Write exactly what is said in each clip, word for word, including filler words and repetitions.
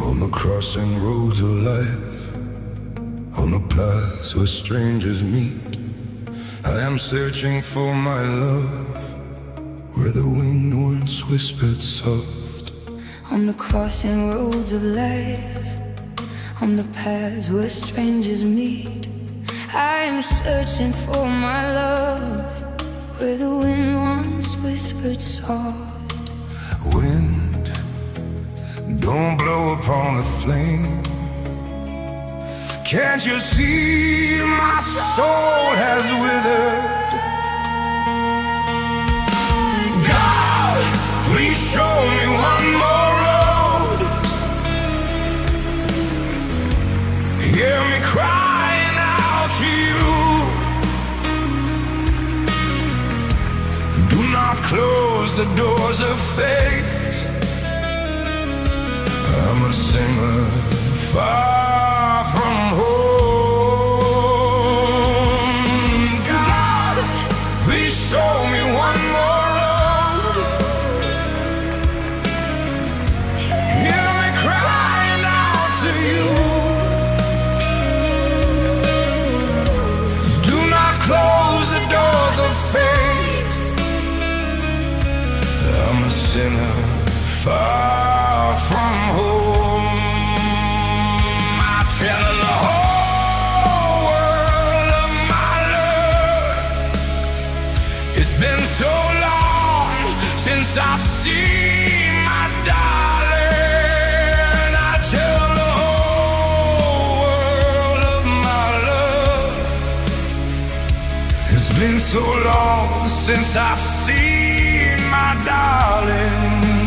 On the crossing roads of life, on the paths where strangers meet, I am searching for my love, where the wind once whispered soft. On the crossing roads of life, on the paths where strangers meet, I am searching for my love, where the wind once whispered soft. Wind, don't blow upon the flame. Can't you see my soul has withered? God, please show me one more road. Hear me crying out to you. Do not close the doors of fate. I'm a singer far from home. God, please show me one more road. Hear me crying out to you. Do not close the doors of fate. I'm a sinner far from home. I tell the whole world of my love. It's been so long since I've seen my darling. I tell the whole world of my love. It's been so long since I've seen my darling.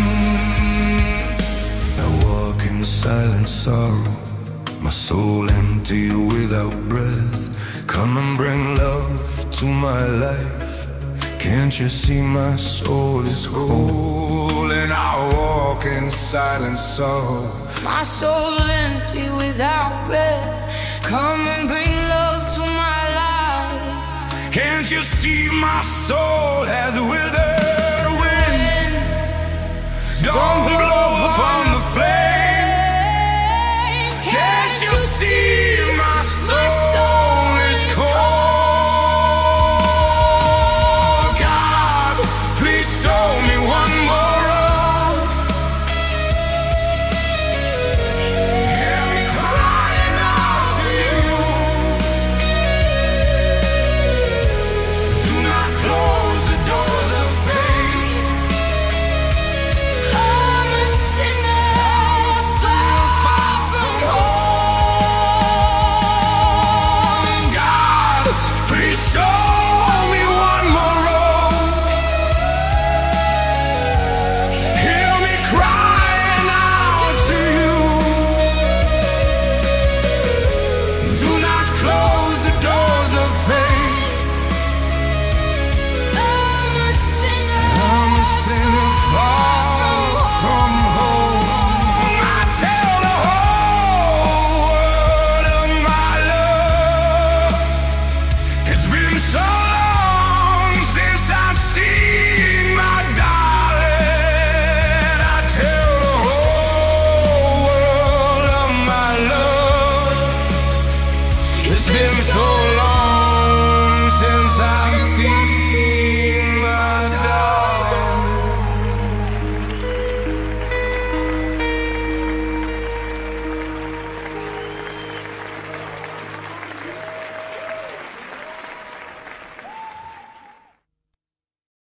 Silent sorrow, my soul empty without breath. Come and bring love to my life. Can't you see my soul is whole? And I walk in silent sorrow, my soul empty without breath. Come and bring love to my life. Can't you see my soul has withered? Wind, don't blow upon